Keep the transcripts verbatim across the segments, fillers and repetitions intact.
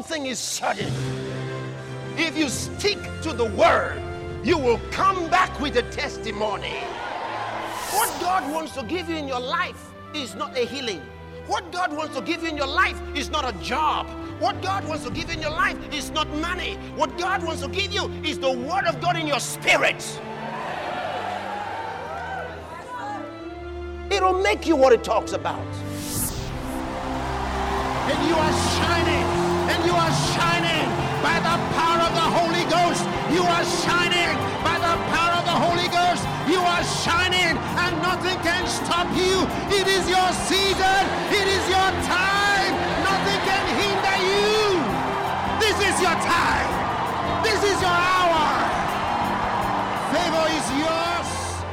thing is certain. If you stick to the word, you will come back with a testimony. What God wants to give you in your life is not a healing. What God wants to give you in your life is not a job. What God wants to give you in your life is not money. What God wants to give you is the word of God in your spirit. It'll make you what it talks about. And you are shining, and you are shining by the power of the Holy Ghost. You are shining by the power of the Holy Ghost. You are shining, and nothing can stop you. It is your season. It is your time. Nothing can hinder you. This is your time. This is your hour. Favor is yours.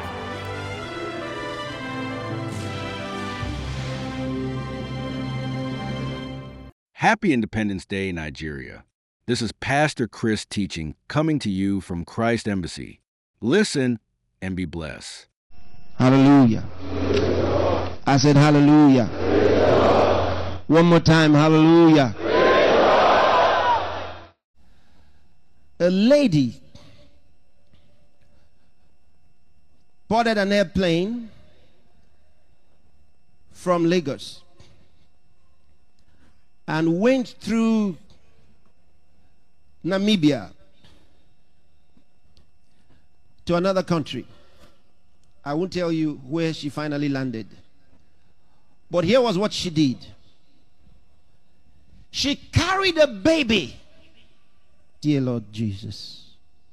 Happy Independence Day, Nigeria. This is Pastor Chris teaching, coming to you from Christ Embassy. Listen and be blessed. Hallelujah. I said hallelujah. One more time, hallelujah. A lady boarded an airplane from Lagos and went through Namibia to another country. I won't tell you where she finally landed. But here was what she did. She carried a baby. Dear Lord Jesus.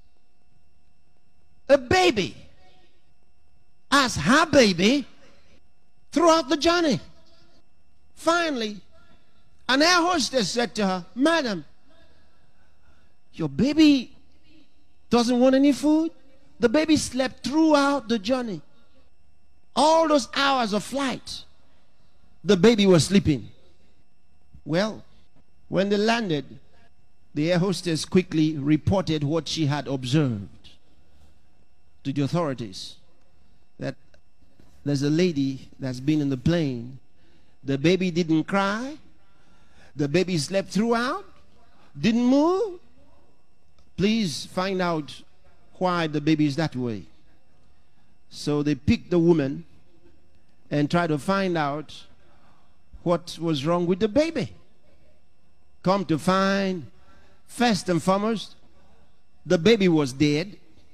A baby as her baby throughout the journey. Finally, an air hostess said to her, "Madam, your baby doesn't want any food?" The baby slept throughout the journey. All those hours of flight, the baby was sleeping. Well, when they landed, the air hostess quickly reported what she had observed to the authorities. That there's a lady that's been in the plane. The baby didn't cry. The baby slept throughout, didn't move. Please find out why the baby is that way. So they picked the woman and tried to find out what was wrong with the baby. Come to find, first and foremost, the baby was dead.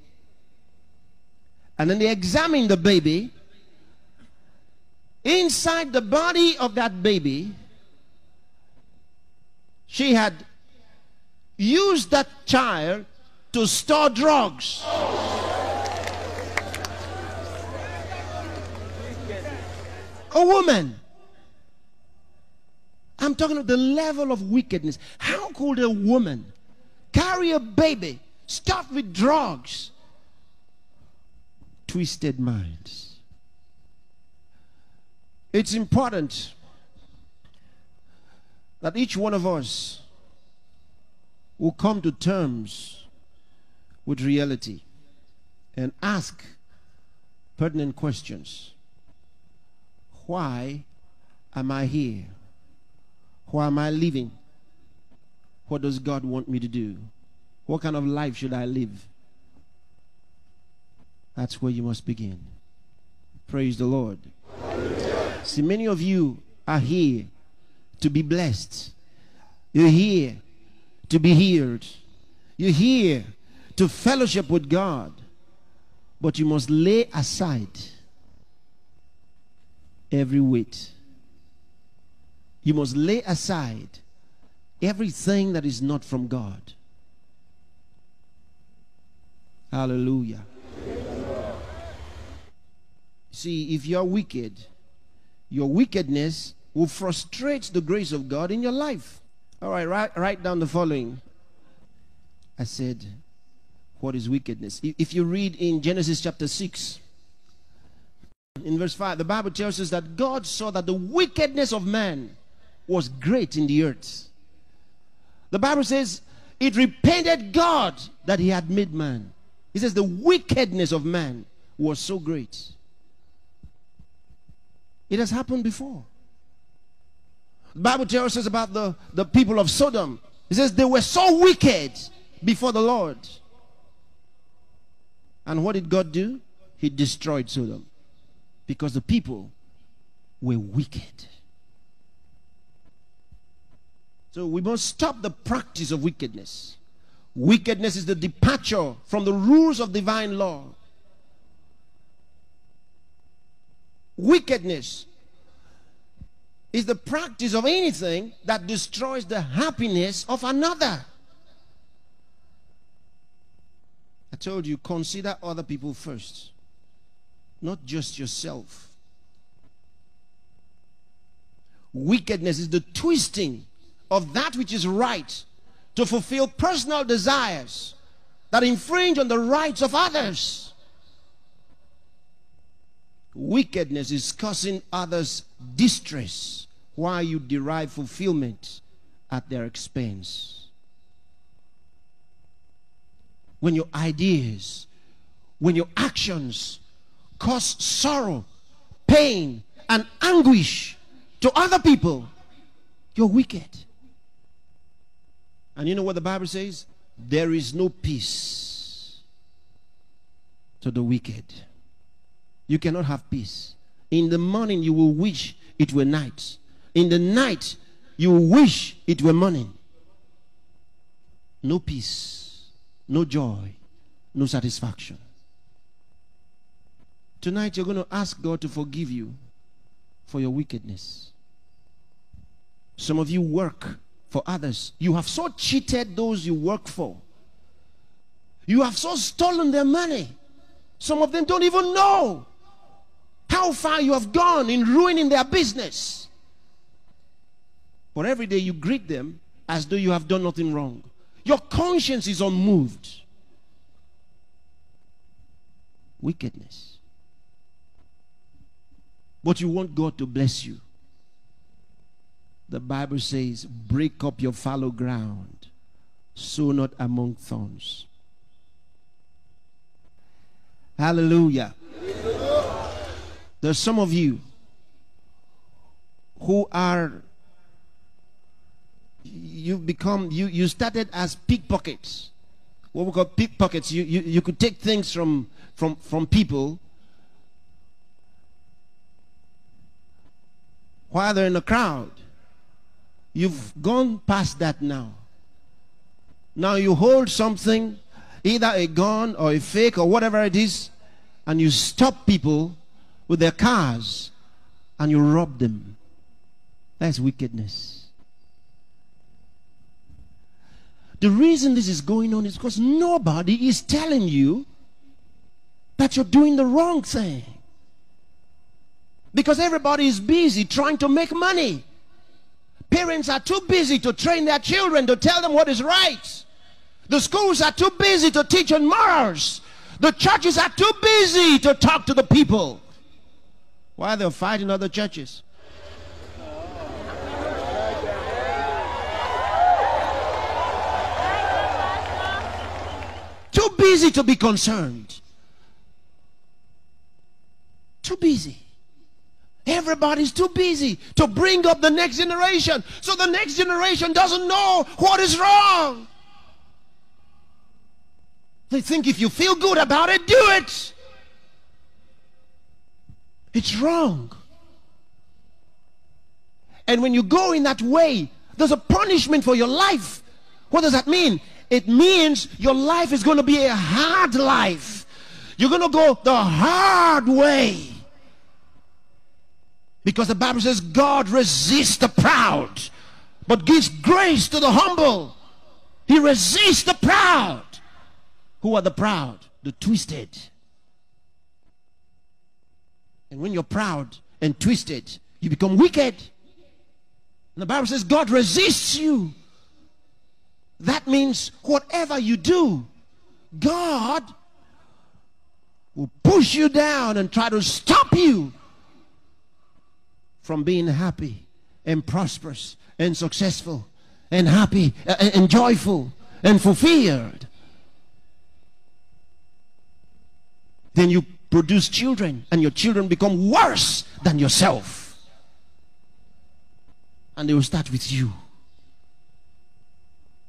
And then they examined the baby. Inside the body of that baby, she had used that child to store drugs. A woman. I'm talking about the level of wickedness. How could a woman carry a baby stuffed with drugs? Twisted minds. It's important that each one of us will come to terms with reality and ask pertinent questions. Why am I here? Why am I living? What does God want me to do? What kind of life should I live? That's where you must begin. Praise the Lord. See, many of you are here to be blessed. You're here to be healed. You're here to fellowship with God. But you must lay aside every weight. You must lay aside everything that is not from God. Hallelujah. See, if you're wicked, your wickedness will frustrate the grace of God in your life. All right, write, write down the following. I said, what is wickedness? If you read in Genesis chapter six, in verse five, the Bible tells us that God saw that the wickedness of man was great in the earth. The Bible says it repented God that he had made man. He says the wickedness of man was so great. It has happened before. The Bible tells us about the, the people of Sodom He says they were so wicked before the Lord. And what did God do? He destroyed Sodom because the people were wicked. So we must stop the practice of wickedness. Wickedness is the departure from the rules of divine law. Wickedness is the practice of anything that destroys the happiness of another. I told you, consider other people first, not just yourself. Wickedness is the twisting of that which is right to fulfill personal desires that infringe on the rights of others. Wickedness is causing others distress while you derive fulfillment at their expense. When your ideas, when your actions cause sorrow, pain, and anguish to other people, you're wicked. And you know what the Bible says? There is no peace to the wicked. You cannot have peace. In the morning you will wish it were night. In the night you will wish it were morning. No peace, no joy, no satisfaction. Tonight you're going to ask God to forgive you for your wickedness. Some of you work for others. You have so cheated those you work for. You have so stolen their money. Some of them don't even know how far you have gone in ruining their business. But every day you greet them as though you have done nothing wrong. Your conscience is unmoved. Wickedness. But you want God to bless you. The Bible says, break up your fallow ground, sow not among thorns. Hallelujah. There's some of you who are, you become, you, you started as pickpockets. What we call pickpockets. You, you, you could take things from, from, from people while they're in a crowd. You've gone past that now. Now you hold something, either a gun or a fake or whatever it is, and you stop people with their cars and you rob them. That's wickedness. The reason this is going on is because nobody is telling you that you're doing the wrong thing. Because everybody is busy trying to make money. Parents are too busy to train their children to tell them what is right. The schools are too busy to teach on morals. The churches are too busy to talk to the people. Why they're fighting other churches? Too busy to be concerned. Too busy. Everybody's too busy to bring up the next generation, so the next generation doesn't know what is wrong. They think if you feel good about it, do it. It's wrong. And when you go in that way, there's a punishment for your life. What does that mean? It means your life is going to be a hard life. You're going to go the hard way. Because the Bible says God resists the proud, but gives grace to the humble. He resists the proud. Who are the proud? The twisted. And when you're proud and twisted, you become wicked. And the Bible says God resists you. That means whatever you do, God will push you down and try to stop you from being happy and prosperous and successful and happy uh, and joyful and fulfilled. Then you produce children, and your children become worse than yourself. And they will start with you.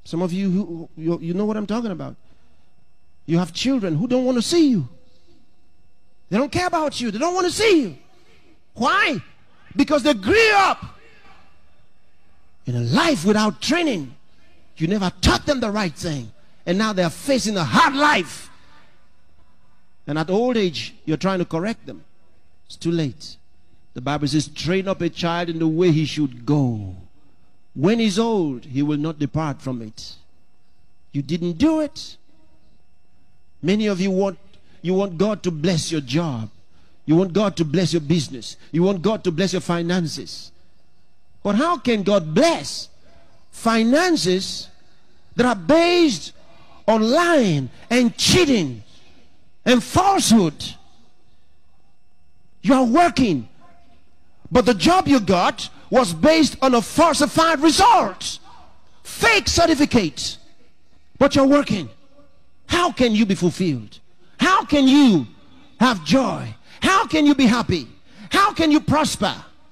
Some of you, who you, you know what I'm talking about. You have children who don't want to see you. They don't care about you. They don't want to see you. Why? Because they grew up in a life without training. You never taught them the right thing. And now they're facing a hard life. And at old age, you're trying to correct them. It's too late. The Bible says, train up a child in the way he should go. When he's old, he will not depart from it. You didn't do it. Many of you want, you want God to bless your job. You want God to bless your business. You want God to bless your finances. But how can God bless finances that are based on lying and cheating and falsehood? You are working, but the job you got was based on a falsified result, fake certificate, but you're working. How can you be fulfilled? How can you have joy? How can you be happy? How can you prosper?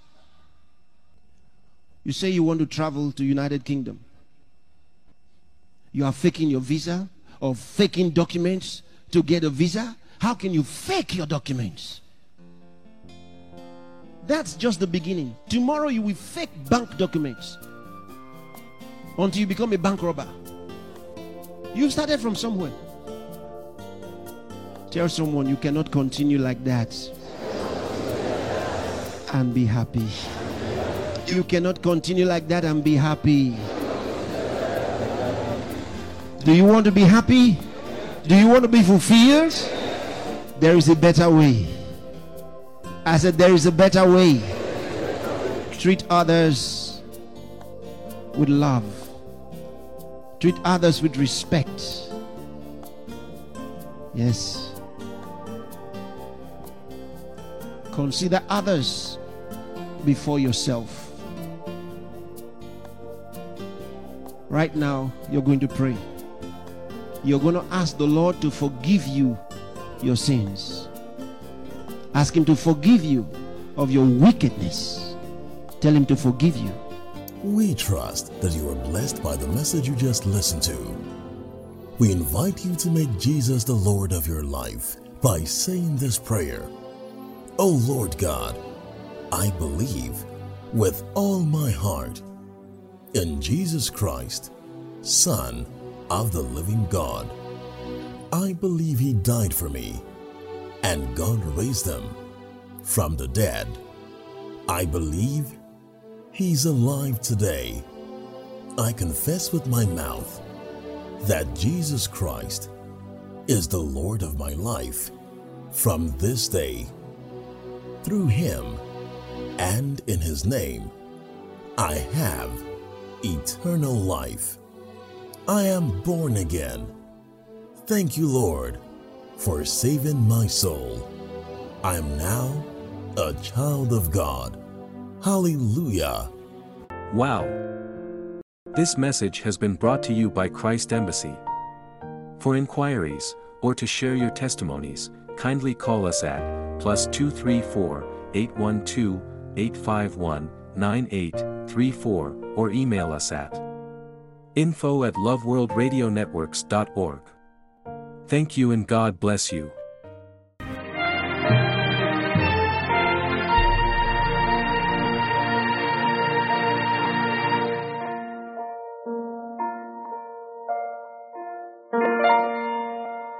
You say you want to travel to United Kingdom. You are faking your visa or faking documents to get a visa. How can you fake your documents? That's just the beginning. Tomorrow you will fake bank documents until you become a bank robber. You started from somewhere. Tell someone you cannot continue like that and be happy. You cannot continue like that and be happy. Do you want to be happy? Do you want to be fulfilled? There is a better way. I said there is a better way. Treat others with love. Treat others with respect. Yes. Consider others before yourself. Right now, you're going to pray. You're going to ask the Lord to forgive you your sins. Ask him to forgive you of your wickedness. Tell him to forgive you. We trust that you are blessed by the message you just listened to. We invite you to make Jesus the Lord of your life by saying this prayer. O Lord God, I believe with all my heart in Jesus Christ, Son of the living God. I believe he died for me and God raised him from the dead. I believe he's alive today. I confess with my mouth that Jesus Christ is the Lord of my life from this day. Through him and in his name, I have eternal life. I am born again. Thank you, Lord, for saving my soul. I am now a child of God. Hallelujah. Wow. This message has been brought to you by Christ Embassy. For inquiries, or to share your testimonies, kindly call us at plus two three four, eight one two, eight five one, nine eight three four or email us at info at love world radio networks dot org. Thank you and God bless you.